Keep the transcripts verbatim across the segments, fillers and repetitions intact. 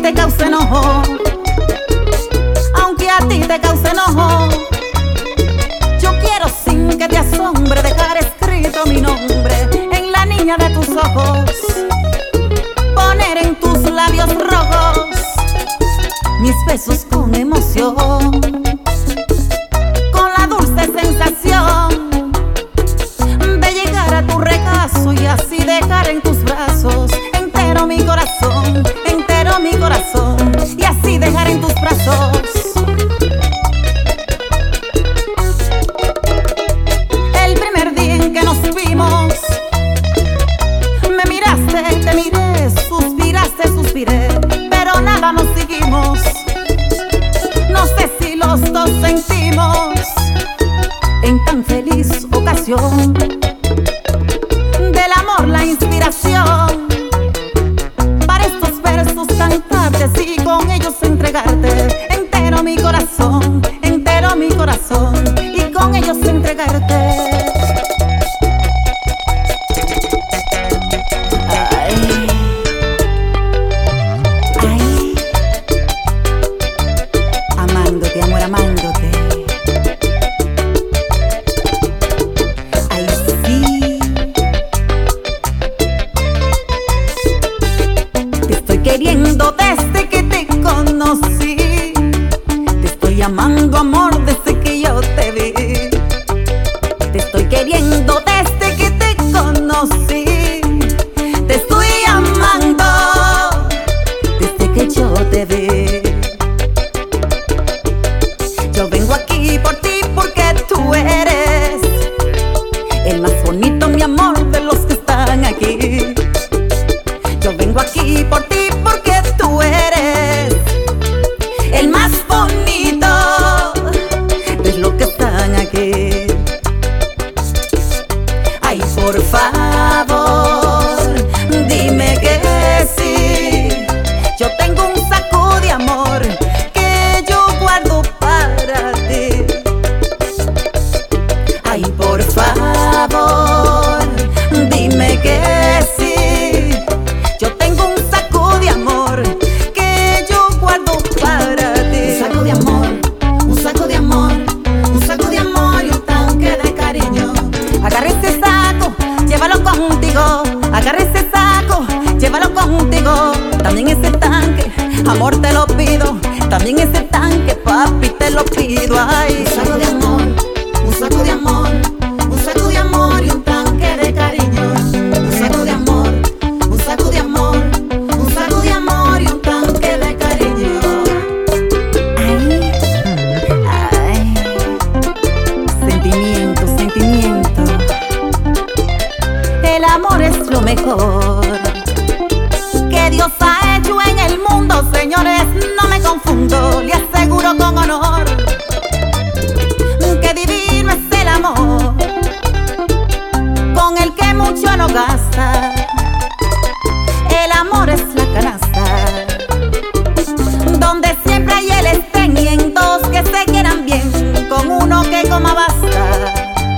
te cause enojo, aunque a ti te cause enojo, yo quiero sin que te asombre dejar escrito mi nombre en la niña de tus ojos, poner en tus labios rojos mis besos con emoción, con la dulce sensación de llegar a tu regazo y así dejar en tus brazos entero mi corazón, entero mi corazón, y así dejar en tus brazos. El primer día en que nos vimos, me miraste, te miré, suspiraste, suspiré, pero nada nos seguimos. No sé si los dos sentimos en tan feliz ocasión del amor la inspiración para estos versos cantarte y con ellos entregarte entero mi corazón, entero mi corazón, y con ellos entregarte. Queriendo desde que te conocí, te estoy amando, amor, desde que yo te vi. Te estoy queriendo desde que te conocí, te estoy amando desde que yo te vi. Yo vengo aquí por ti porque tú eres el más bonito, mi amor, de los que están aquí. Yo vengo aquí por ti porque tú eres el más bonito de los que están aquí. Ay, por favor, dime que sí. Yo tengo un saco de amor que yo guardo para ti. Ay, por favor, dime que sí. Yo tengo un saco de amor que yo guardo para ti. Un saco de amor, un saco de amor, un saco de amor y un tanque de cariño. Agarra ese saco, llévalo contigo. Agarra ese saco, llévalo contigo. También ese tanque, amor, te lo pido. También ese tanque, papi, te lo pido. Ay, un saco de amor, un saco de amor, un saco de amor y un tanque de cariño. Un saco de amor, un saco de amor, un saco de amor y un tanque de cariño. Ay, ay, sentimiento, sentimiento. El amor es lo mejor que Dios ha hecho en el mundo, señores, no me confundo, le aseguro con honor que divino es el amor con el que mucho no gasta. El amor es la canasta donde siempre hay el estén y en dos que se quieran bien, con uno que coma basta.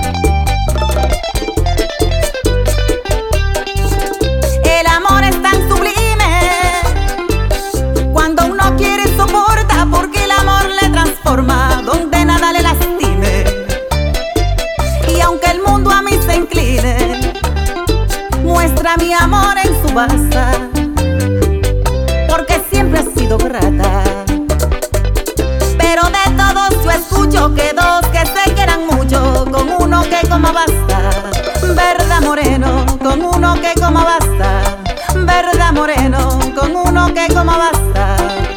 El amor es tan sublime cuando uno quiere y soporta, porque el amor le transforma donde nada le lastime. Y aunque el mundo a mí se incline, muestra mi amor en su basta, porque siempre ha sido grata. Pero de todos yo escucho que dos que se quieran mucho, con uno que coma basta. Verdad, moreno, con uno que coma basta. Verdad, moreno, con uno que coma basta.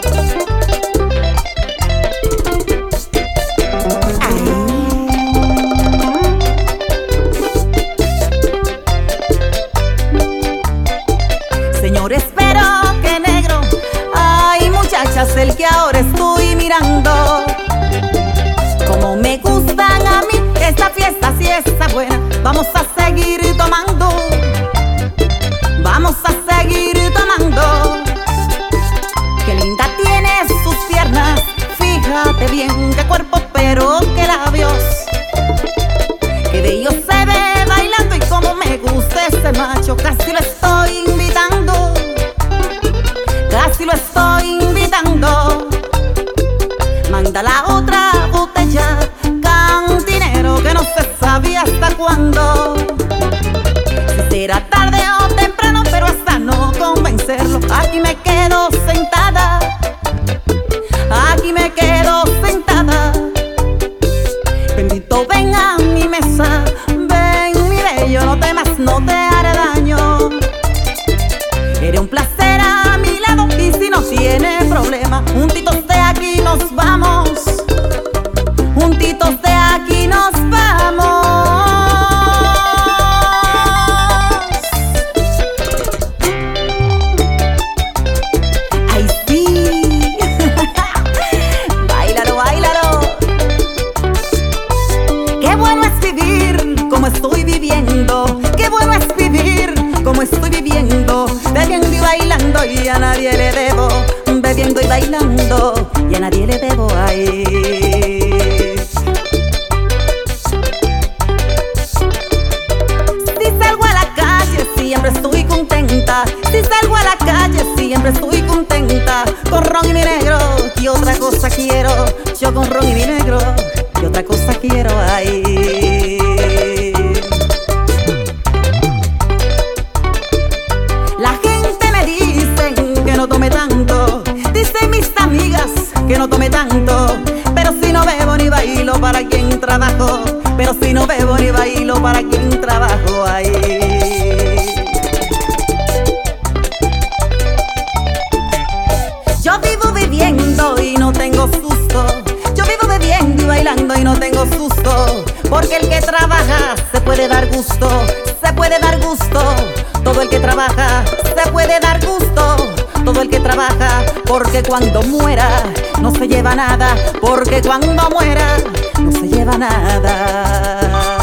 Señor, espero que negro. Ay, muchachas, el que ahora estoy mirando, como me gustan a mí esta fiesta, si está buena. Vamos a seguir tomando, vamos a seguir tomando. Qué linda tiene sus piernas, fíjate bien qué cuerpo, pero qué labios. Qué bello se ve bailando y como me gusta ese macho, casi lo estoy invitando, casi lo estoy invitando. cuándo. Si será tarde o temprano, pero hasta no convencerlo, aquí me quedo sentada, aquí me quedo sentada. Bendito, ven a mi mesa, ven mi bello, no temas, no te haré daño. Eres un placer a mi lado y si no tiene problema, juntitos de aquí nos vamos, juntitos de aquí nos vamos. ¡Ay, sí! ¡Báilalo, báilalo! ¡Qué bueno es vivir como estoy viviendo! ¡Qué bueno es vivir como estoy viviendo! Bebiendo y bailando y a nadie le debo, bebiendo y bailando y a nadie le debo, ay. Si salgo a la calle siempre estoy contenta, si salgo a la calle siempre estoy contenta. Con ron y mi negro, ¿qué otra cosa quiero? Yo con ron y mi negro, ¿qué otra cosa quiero? Ay. La gente me dice que no tome tanto, dicen mis amigas que no tome tanto, pero si no bebo ni bailo, ¿para quién trabajo? Pero si no bebo ni bailo, ¿para quién trabajo? Ahí. Yo vivo bebiendo y no tengo susto, yo vivo bebiendo y bailando y no tengo susto, porque el que trabaja se puede dar gusto, se puede dar gusto. Todo el que trabaja se puede dar gusto, todo el que trabaja, porque cuando muera no se lleva nada, porque cuando muera no se lleva nada.